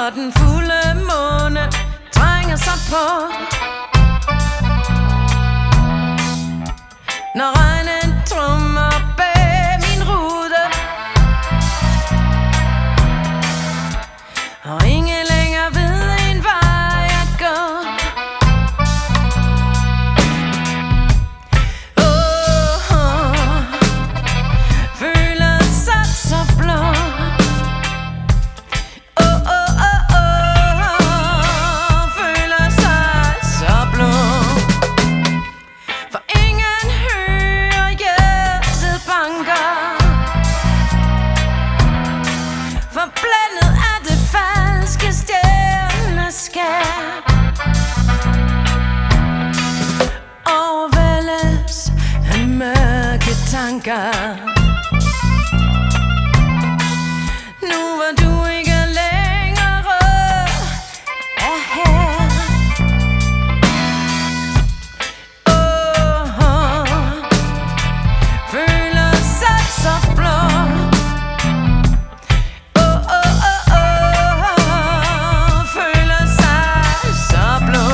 når den fulde måne trænger sig på, når regnen trummer bag min rude, og ingen længere ved en vej at gå. Føler sig så blå. Føler sig så blå. For ingen hører hjertet banker, forblændet af det falske stjerneskær, overvældes af mørke tanker. Nu hvor du ikke længere er her, føler sig så blå. Føler sig så blå.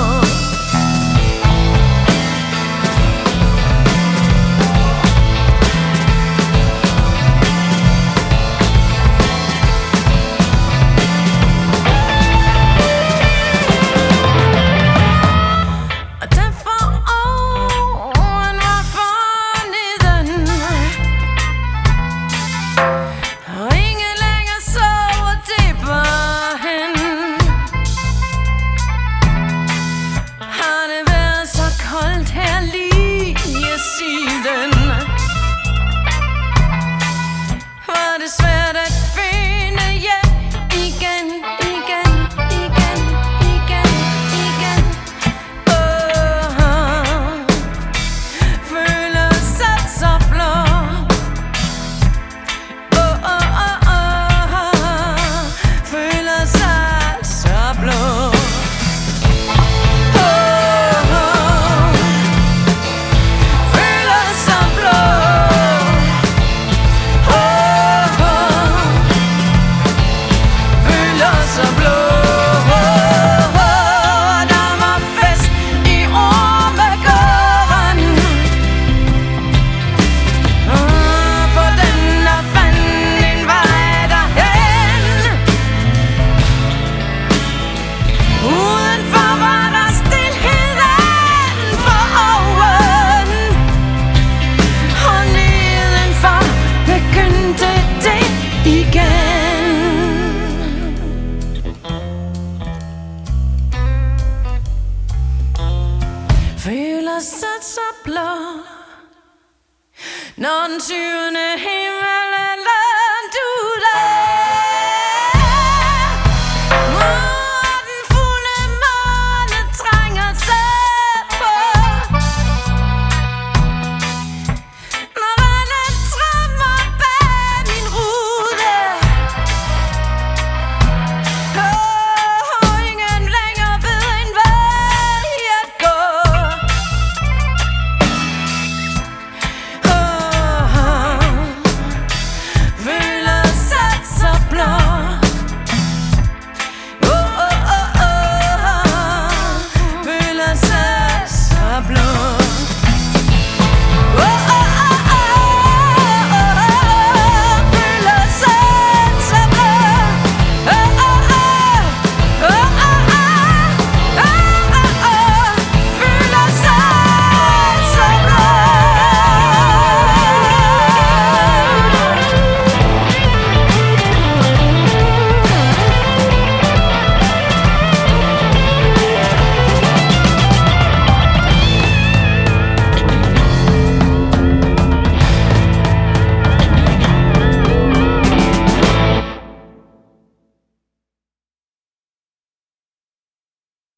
Og derfor oven var forneden, og ingen længere så dybere hen. Har det været så koldt her lige siden? Var det svært at finde hjem igen, igen, igen, igen, igen. Føler sig så blå. Føler sig så blå. Føler sig blå. Føler sig blå. Der var fest i Ormegården, for den der fandt en vej derhen. Udenfor var der stilheden for oven, og nedenfor begyndte det igen. Føler sig så blå, når den syvende himmel